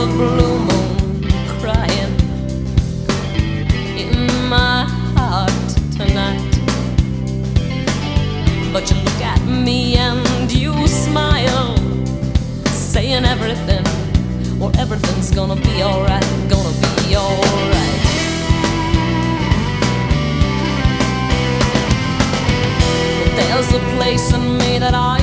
a blue moon crying in my heart tonight. But you look at me and you smile, saying everything, well, everything's gonna be alright, gonna be alright. But there's a place in me that I